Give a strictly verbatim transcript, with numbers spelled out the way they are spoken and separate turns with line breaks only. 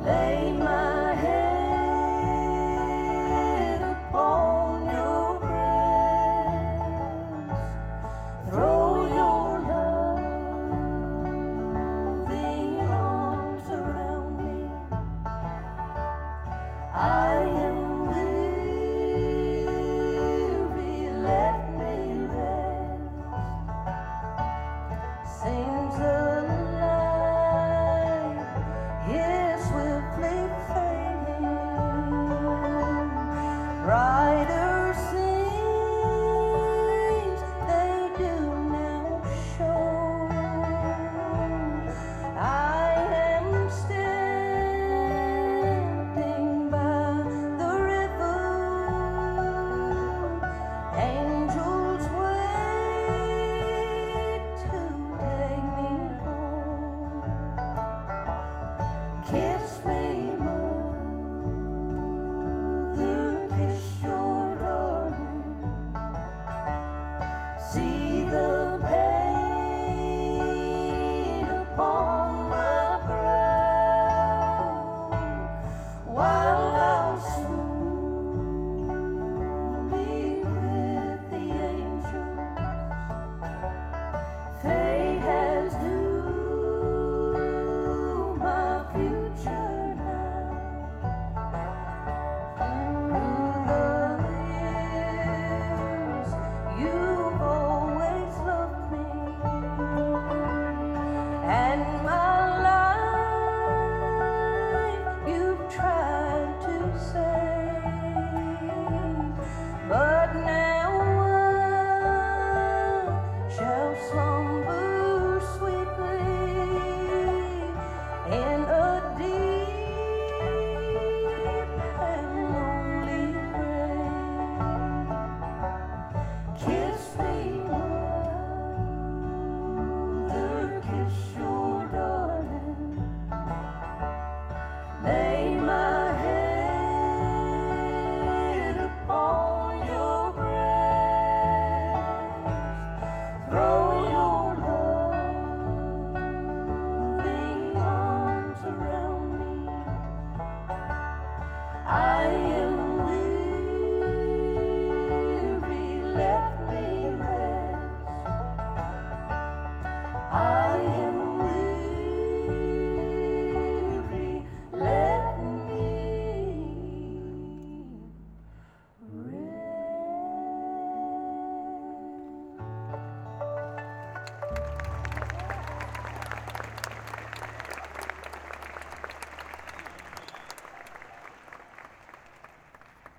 Lay my head upon your breast. Throw your loving arms around me. I am weary, let me rest. Sings the light, is swiftly fading. Brighter scenes they do now show. I am standing by the river. Angels wait to take me home. Kiss me